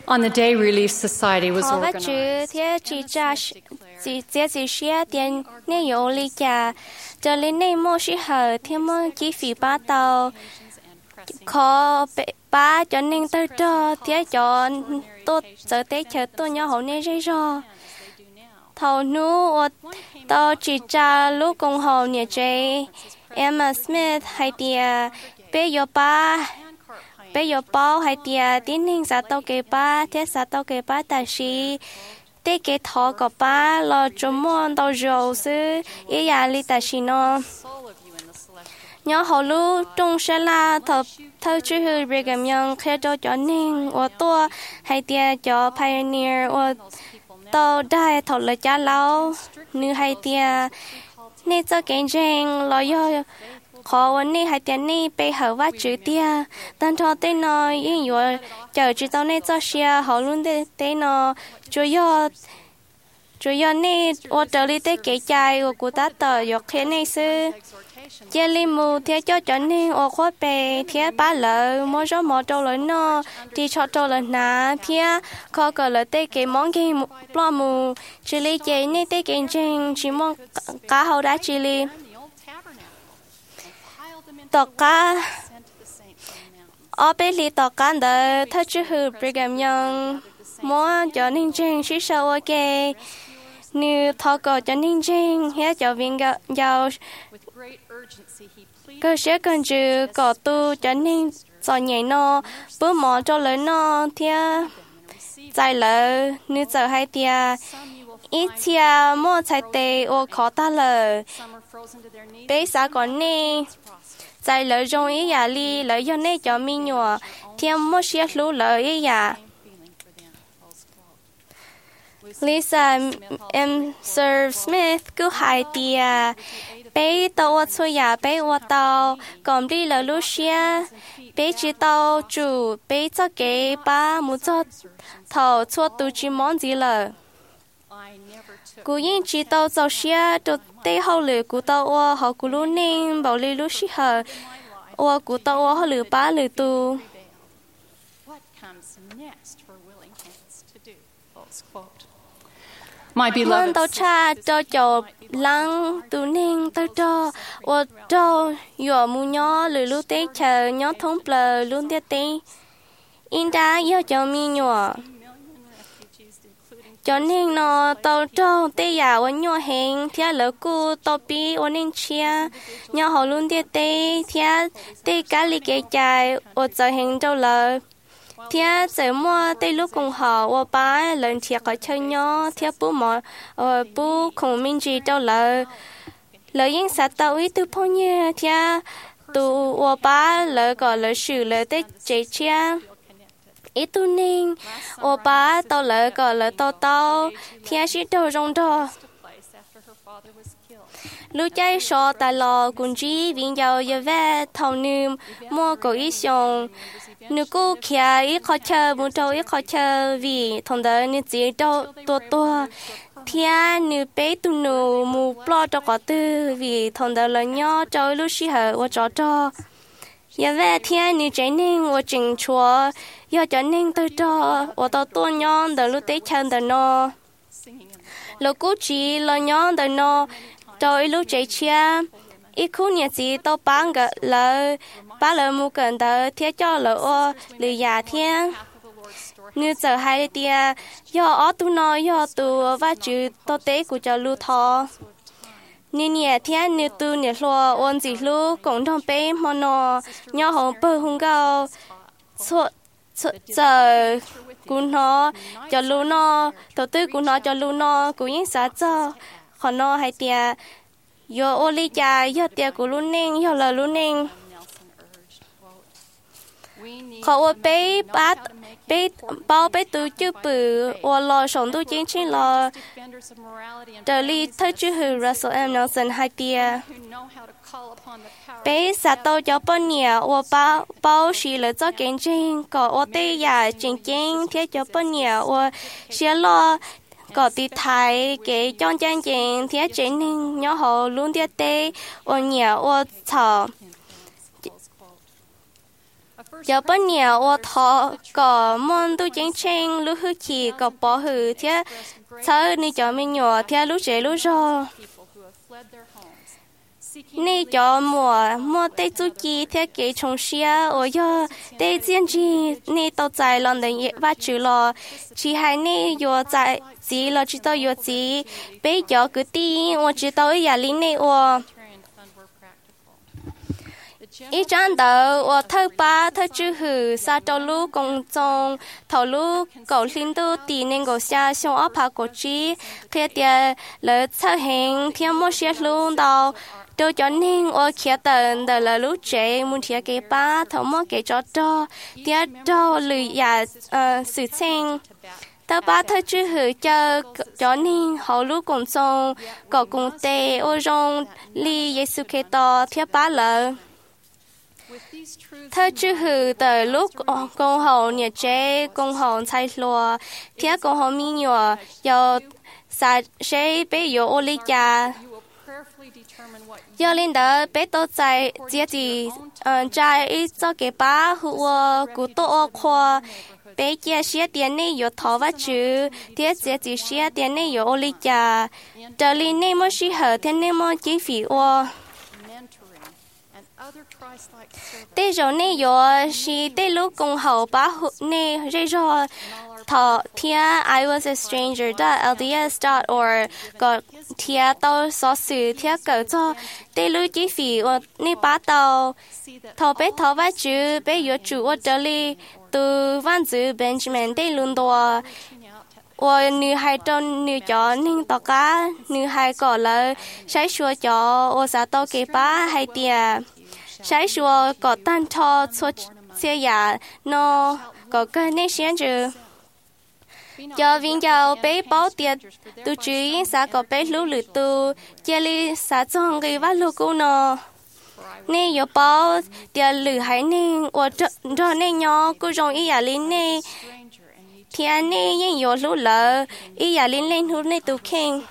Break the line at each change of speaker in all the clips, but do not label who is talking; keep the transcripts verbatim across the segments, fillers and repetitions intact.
On the day Relief Society was
họ bắt chữ
organized,
thế chỉ ra chỉ chỉ chỉ xe tiền nên yếu lý cả cho lên nên mua sĩ hở thêm mua chi phí ba tàu khó ba cho nên tôi cho thế cho tôi giờ tới chờ tôi nhớ hậu nên dây rồi thầu nu tôi chỉ ra lúc cùng hậu nhà chơi Emma Smith hay tia bé yo ba bé yo bao hay tia tín hình sa tàu kế ba thế sa tàu kế ba ta sĩ tế kế thọ của ba lo chôm mòn tàu dầu sư ý ya li ta sĩ nó nhớ hậu lu trong xe la thập thơ chữ hư Brigham Young khai cho cho nên ở tua hay tia cho Pioneer ở tàu đại thọ lời cha lão như hay tia nên cho cái rằng lo yo khó vấn đề hay tiền này被合法直接，但他对呢，因为就知道那这些好论的对呢，主要主要呢，我这里的给债我估达的有可能是。gia li mù thế cho cho nên ở khối bè thế ba lợ mua cho mua trâu lợn nó đi cho trâu lợn nà thế khó có lợ tê cái món cái lo mù chỉ li chơi nên tê cái trên chỉ mong cá hậu đá chỉ li tọt cá ở bên li tọt cá đỡ thất chữ hư Brigham Young mua cho nên trên chỉ sau ok như thọ có cho nên trên hết cho viên giàu cơ sẽ cần chữ có tu cho nên cho nhảy nó bữa mỏ cho lớn nó thia dài lỡ như giờ hai tia ít tia mua trái tê ô khó ta lỡ bé xã còn nè dài lỡ trong ý nhà li lỡ cho nè cho mi nhọ thia mua xe lú lỡ ý nhà Lisa M. Sir Smith cứ hai tia bé tàu cho nhà bé ô tàu còn đi là Lucia bé chỉ tàu chủ bé cho cái ba muốn cho thầu cho tu chỉ món gì là cú yên chỉ tàu cho xe cho tê hậu lửa cú tàu ô họ cú luôn nên bảo lý Lucia hở ô cú tàu ô họ lửa ba lửa tu món tàu cha cho chậu lăng tu ninh tao cho ô cho yo mu nhỏ lười lu tê chờ nhỏ thông plờ luôn tê tê in đã yo cho mi nhỏ cho nên nó tao cho tê ya ô nhỏ hẹn thia lỡ cu tao pi ô nên chia nhỏ họ luôn tê tê thia tê cá li kê chạy ô giờ hẹn đâu lỡ thia giờ mua tây lúc cùng họ ô ba lần thiệt có chơi nhỏ thia bố mỏ ờ bố cùng mình chỉ đâu lỡ lỡ những sát tàu ít tu phong như thia tu ô ba lỡ có lỡ sử lỡ tết chế chia ít tu ninh ô ba tàu lỡ có lỡ tàu tàu thia chỉ đâu rong đó lúc chạy so tại lò cùng chỉ viên giàu giờ về thầu nương mua cổ ít xong nếu cô kia ít khó chơi muốn trâu ít khó chơi vì thằng đó nếu chỉ đâu to to thì nếu bé tụi nó mua lo cho có tư vì thằng đó là nhỏ trâu lúc xí hở và cho cho giờ về thì nếu trái nên và chỉnh chúa giờ cho nên tôi cho và tao to nhỏ đó lúc tết chân đó nó lúc cô chỉ là nhỏ đó nó trâu lúc trái chia ít khu nhà gì tao bán cái là ba lần mua cần đó thiết cho lỡ lừa giả thiên như giờ hai tia do ở tu nói do tu và chữ to tế của cho lưu thọ nên nhà thiên như tu nhà lo ôn gì lưu cũng trong bé mà nó nhỏ hồng bơ hung cao sợ giờ của nó cho lưu nó đầu tư của nó cho lưu nó của những xã cho còn nó hai tia do ô ly trà do tia của lưu ninh do là lưu ninhเขาไปปัดไปเป่าไปตู้จื้อปือว่ารอส่งตู้จริงจริงรอเดลี่เธอชื่อ Russell M. Nelson ไฮเตียไปสัตว์ตัวเจ้าปนเนี่ยว่าเป่าเป่าสีเหลือเจ้าเก่งจริงก็ว่าเตยาจริงจริงเที่ยวเจ้าปนเนี่ยว่าเสียรอก็ตีไทยเก๋จ้องจังจริงเที่ยวจริงนึงย่อเขาลุ้นเตี้ยเต้ว่าเนี่ยว่าชอ giờ bao nhiêu ô thọ có món tu chính chính lúc hư chỉ có bỏ hư thế sao ni cho mình nhỏ thế lúc trẻ lúc rồi ni cho mùa mùa tây chú chi thế cái trồng xia ở giờ tây diễn chi ni tàu dài lần đấy và chữ lo chỉ hai ni yo dài gì lo chỉ tàu yo gì bây giờ cứ đi我知道呀里内我一张đầu我偷把偷住去沙洲路公众头路狗领导地那个下向阿帕国际，佢哋嚟出行天冇些路到。tôi cho nên ở kia tận từ là lúc trẻ muốn thiệt cái ba thầu mua cái cho cho tiết cho lười giả sự sinh tao ba thôi chứ hử cho cho nên họ lúc cùng xong có cùng tê ô rong li Giêsu Kitô thiết ba lợ thôi chứ hử từ lúc công hậu nhà trẻ công hậu thay lúa thiết công hậu mi nhỏ giờ sa sẽ bây giờ ô li cha giờ lên đó bé tôi tại chỉ chỉ trai ít cho cái ba hùa cụ tổ khoa bé chia sẻ tiền này有头发chữ贴只只写tiền này有理解这里内么适合天内么几费我đây rồi này yo si đây lúc công hậu ba này rồi rồi thọ thia I was a stranger dot L D S dot org có thia tao so sự thia cỡ cho đây lúc chỉ phí ở này ba tao thọ bé thọ vài chữ bé yo chủ ở đây li từ văn chữ Benjamin đây luôn đó 我女孩到女家宁到家女孩过了谁说叫我啥到给爸还点 sai số có tan cho cho xe nhà nó có cái này xem chứ giờ viên giàu bé bảo tiền tu chuyên xã có bé lú lử tu chia li xã trong cái vắt lú cô nó nè giờ bảo tiền lử hay nè ở đó nè nhỏ cô rong ý nhà linh nè thì anh nè những giờ lú lợ ý nhà linh lên hút nè tu khen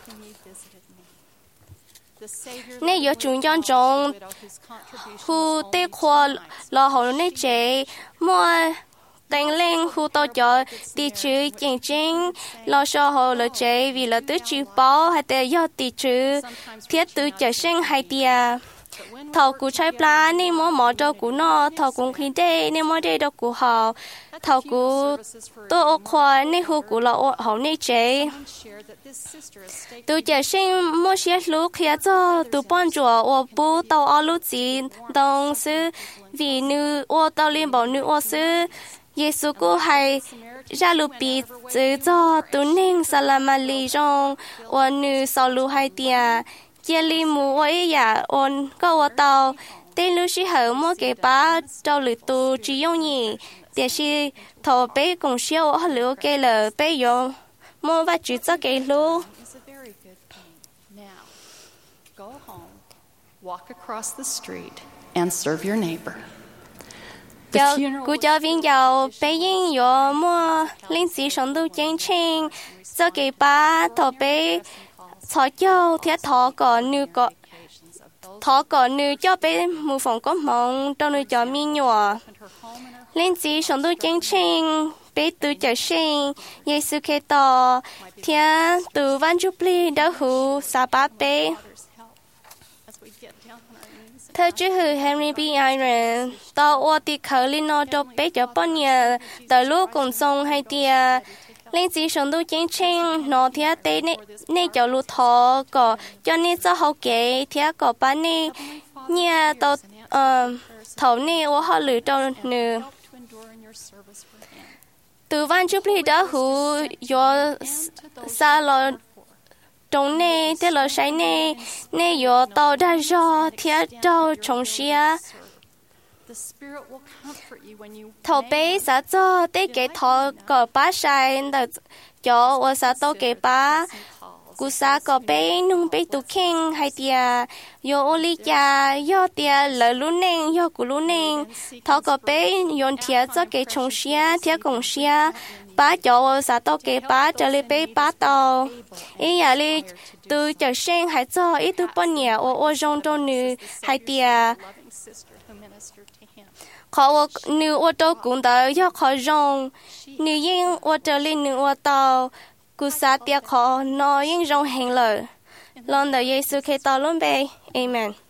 nè giờ chúng chọn trong khu tây khoa là họ nè chế mua đánh lên khu tàu chợ đi chữ chính chính là sao họ là chế vì là tứ chữ bảo hay là do đi chữ thiết tứ chợ sinh hay tia thầu cụ trái pla nè mua mỏ cho cụ nó thầu cũng khi đây nè mua đây đâu cụ họ thầu cụ tôi khoa nè khu cụ là họ nè chế tôi chỉ xin mua xe lúc kia cho tôi bán cho tôi bố tàu ở lúc gì đồng sư vì nữ tôi tàu liên bảo nữ tôi sư Giêsu cô hay ra lúc bị giữ cho tôi nên salamali trong tôi nữ sau lúc hay tia chia li mù tôi ya ôn có tôi tàu tên lúc sĩ hở mua cái bá cho lưỡi tôi chỉ dùng nhỉ để sĩ thầu bé cùng siêu ở lưỡi cái lờ bé dùng mua vài chữ cho cái lú
Go home, walk across the street, and serve your neighbor.
cho cụ cho viên giàu bé yên yo mua linh sĩ sống tu chân chính cho cái ba thọ bé thọ châu thiết thọ có nữ có thọ có nữ cho bé mua phòng có mong cho nữ cho mi nhỏ linh sĩ sống tu chân chính bé tu trở sinh Giêsu Kitô thiên tu văn chúc li đã hữu sa ba bé theo chữ hư Henry B. Iron tao ở đi khởi lên nó cho bé cho bao nhiêu từ lúc cùng sông hay tia lên chỉ sống tu chính chính nó theo tây nè nè cho lúa thọ có cho nên cho hậu kế theo có bán nè nhà tao thầu nè ở họ lựa cho nữa từ văn chúc li đã hữu do xa lo trong này thế là sai này này có tàu đã do thiết tàu trong xe thầu bé sẽ cho tới cái thọ có ba sai để cho ở xã tàu cái ba cú xã có bé nung bé tụ khen hay tia yo oli cha yo tia lỡ lú neng yo cú lú neng thọ có bé yon thiết cho cái trong xe thiết cùng xe ba chỗ xã tàu cái ba trở lại bé ba tàu ý nhà li từ chờ sinh hay cho ít từ bao nhiêu ô ô trong trong nữ hay tia khó nữ ô tô cũng tới do khó rong nữ yên ô tô lên nữ ô tô cú sát tiệt khó nói yên rong hành lời Lon đời Giêsu Kitô luôn bề. Amen.